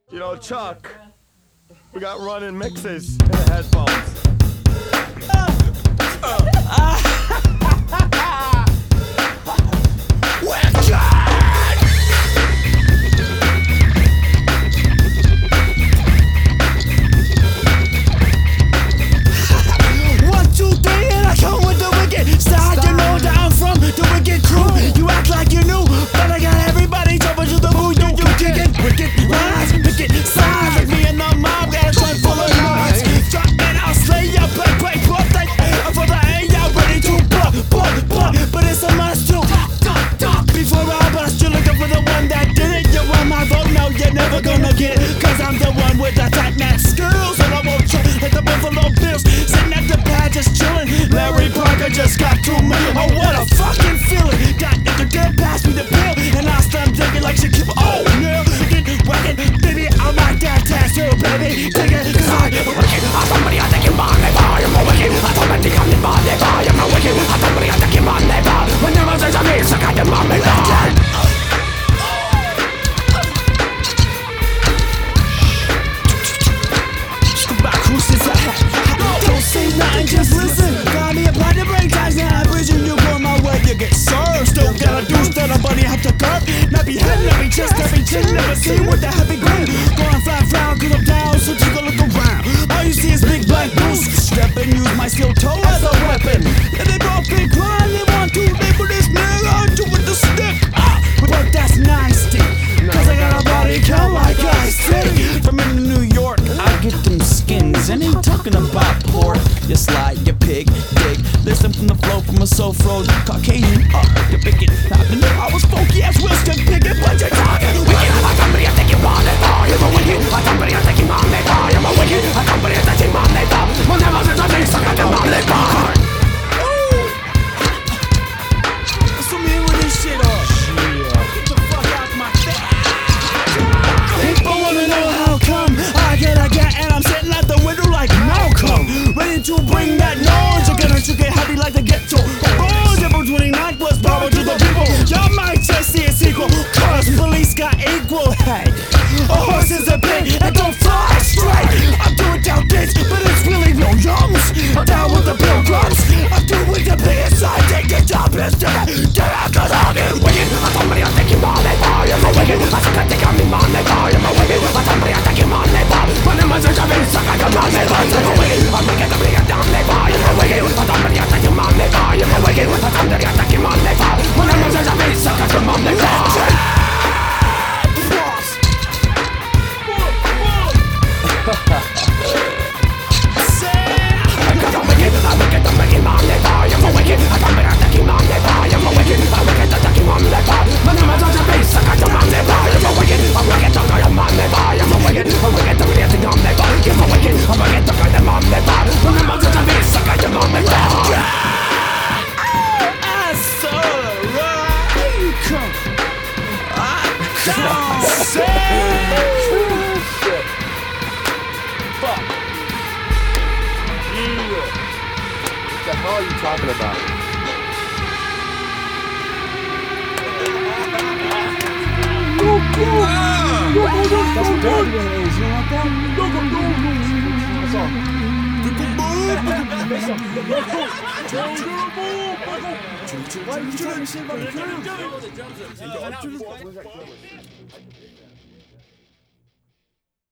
You know, Chuck, we got running mixes in the headphones. Cause I'm the one with the tight neck skills, and I won't chill like the Buffalo Bills. Sitting at the pad just chillin'. Larry Parker just got 2 million. Oh, what a fucking feeling. Got the girl pass me the pill, and I start thinking like she keep. Oh, no, get whacking, baby. I'm like that tattoo, baby. Take it, cause I'm wicked. Somebody I think you're my neighbor. I'm a wicked. I don't think I'm my neighbor. I'm a wicked. Somebody I think you're my neighbor. When there was a me, so I got my neighbor. Just listen, got me a plan to break ties. Now I'm bridging you go my way, you get served. Still got a deuce that a buddy have to curb. Not be head, not be chest, not be chin. Never see with the heavy grin. Going flat frown, cause I'm down, so take a look around. All you see is big black boots. Step and use my steel toe as a weapon. And they both think crime, they want to label this nigga to with the stick. But that's nasty, cause I got a body count like Ice-T. From in New York, I get them skins. And ain't talking about pork. You slide, you pig, dig. Listen from the flow from a soul frozen Caucasian. You pick it, happened. I was funky as Wilson Pickett. What you talking? Wicked, somebody I think you want it. You're a wicked, somebody I think you want it. I'm a wicked, somebody I think you want it. When there was a thing, so I got them on it. So me with this shit off. Get the fuck out my face. People wanna know how come I get, and I'm sitting at the window like Malcolm. Ready to bring that noise, you're gonna get heavy like the ghetto. Oh, April 29th was power to the people. Y'all might just see a sequel, cause police got equal. Hey, a horse is a pig and don't fly straight. I'm doing down dates, but it's really no yums. I'm down with the pilgrims. I'm doing the biggest side, take the job is dead. Cause I'm getting wicked. Somebody I think you want it. I'm a wicked. I think I'm in my neighbor. I'm a wicked. Somebody I think you want it. When I'm a such a bitch, I got my neighbor. I'm a wicked. I'm wicked. I'm wicked. I'm neighbor. I'm a wicked. Somebody I think you want it. I'm a wicked. Somebody I think you want it. When I'm a such a bitch, I got my neighbor. What the hell are you talking about? That's dirty when it is, you know like that? Why are you trying to say about the